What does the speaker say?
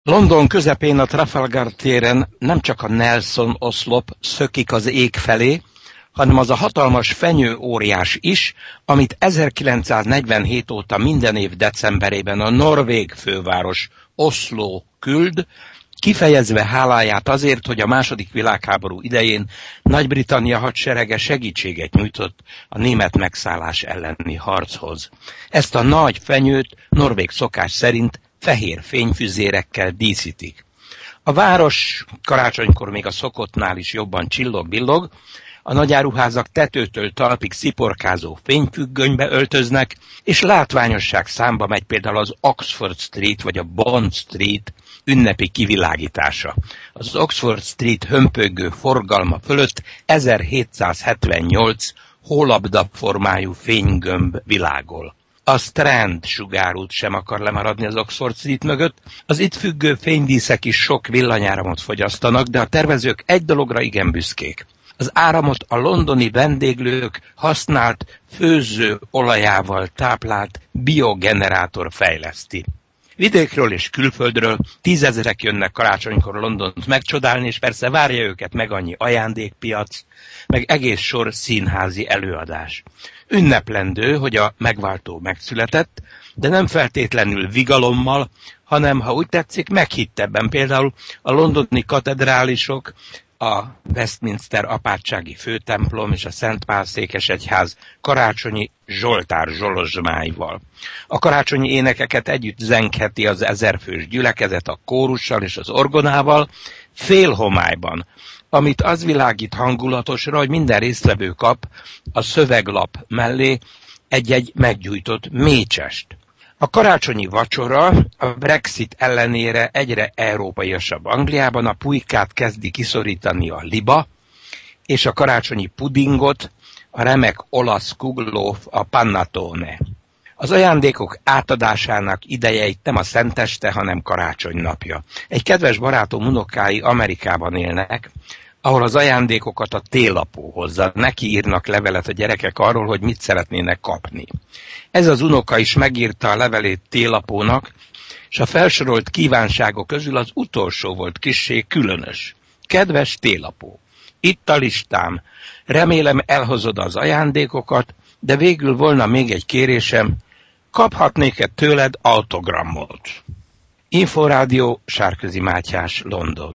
London közepén a Trafalgar téren nem csak a Nelson oszlop szökik az ég felé, hanem az a hatalmas fenyőóriás is, amit 1947 óta minden év decemberében a norvég főváros Oszló küld, kifejezve háláját azért, hogy a második világháború idején Nagy-Britannia hadserege segítséget nyújtott a német megszállás elleni harchoz. Ezt a nagy fenyőt norvég szokás szerint fehér fényfüzérekkel díszítik. A város karácsonykor még a szokottnál is jobban csillog-billog, a nagyáruházak tetőtől talpig sziporkázó fényfüggönybe öltöznek, és látványosság számba megy például az Oxford Street vagy a Bond Street ünnepi kivilágítása. Az Oxford Street hömpögő forgalma fölött 1778 hólabda formájú fénygömb világol. A Strand sugárút sem akar lemaradni az Oxford Street mögött, az itt függő fénydíszek is sok villanyáramot fogyasztanak, de a tervezők egy dologra igen büszkék. Az áramot a londoni vendéglők használt főző olajával táplált biogenerátor fejleszti. Vidékről és külföldről 10 000 jönnek karácsonykor Londont megcsodálni, és persze várja őket meg annyi ajándékpiac, meg egész sor színházi előadás. Ünneplendő, hogy a megváltó megszületett, de nem feltétlenül vigalommal, hanem, ha úgy tetszik, meghittebben. Például a londoni katedrálisok, a Westminster apátsági főtemplom és a Szent Pál székesegyház karácsonyi zsoltár zsolozsmáival. A karácsonyi énekeket együtt zengheti az 1000 fős gyülekezet a kórussal és az orgonával félhomályban, amit az világít hangulatosra, hogy minden résztvevő kap a szöveglap mellé egy-egy meggyújtott mécsest. A karácsonyi vacsora a Brexit ellenére egyre európaiasabb Angliában, a pulykát kezdi kiszorítani a liba, és a karácsonyi pudingot a remek olasz kuglóf, a panettone. Az ajándékok átadásának ideje itt nem a szenteste, hanem karácsony napja. Egy kedves barátom unokái Amerikában élnek, ahol az ajándékokat a télapó hozza. Neki írnak levelet a gyerekek arról, hogy mit szeretnének kapni. Ez az unoka is megírta a levelét télapónak, és a felsorolt kívánságok közül az utolsó volt kissé különös. Kedves télapó, itt a listám, remélem elhozod az ajándékokat, de végül volna még egy kérésem, kaphatnék-e tőled autogramot? Inforádió, Sárközi Mátyás, London.